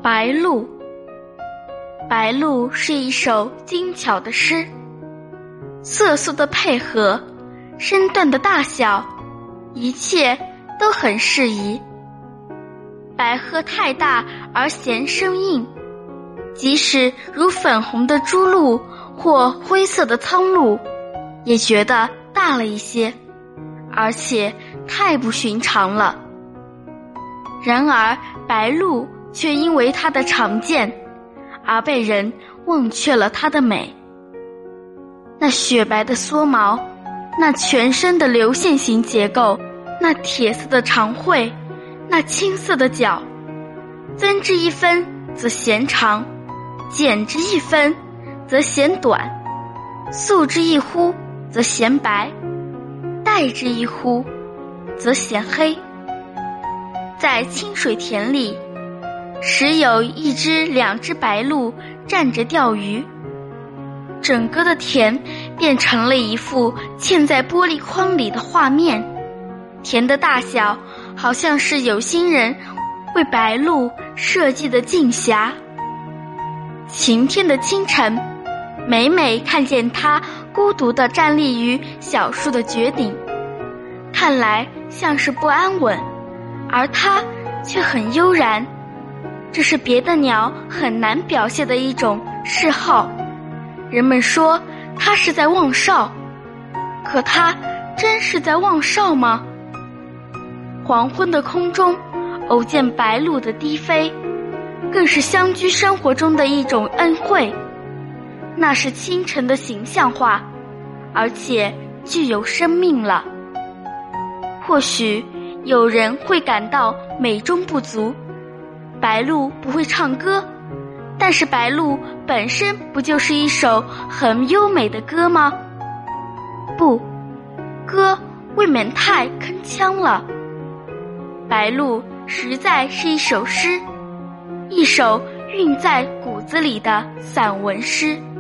白鹭。白鹭是一首精巧的诗，色素的配合，身段的大小，一切都很适宜。白鹤太大而嫌生硬，即使如粉红的朱鹭或灰色的苍鹭，也觉得大了一些，而且太不寻常了。然而白鹭却因为它的常见而被人忘却了它的美。那雪白的缩毛，那全身的流线型结构，那铁色的长喙，那青色的脚，增之一分则嫌长，减之一分则嫌短，素之一忽则嫌白，黛之一忽则嫌黑。在清水田里，时有一只两只白鹭站着钓鱼，整个的田变成了一幅嵌在玻璃框里的画面。田的大小好像是有心人为白鹭设计的镜匣。晴天的清晨，每每看见它孤独地站立于小树的绝顶，看来像是不安稳，而它却很悠然。这是别的鸟很难表现的一种嗜好。人们说它是在望哨，可它真是在望哨吗？黄昏的空中偶见白鹭的低飞，更是乡居生活中的一种恩惠。那是清晨的形象化，而且具有生命了。或许有人会感到美中不足，白鹭不会唱歌，但是白鹭本身不就是一首很优美的歌吗？不，歌未免太铿锵了。白鹭实在是一首诗，一首韵在骨子里的散文诗。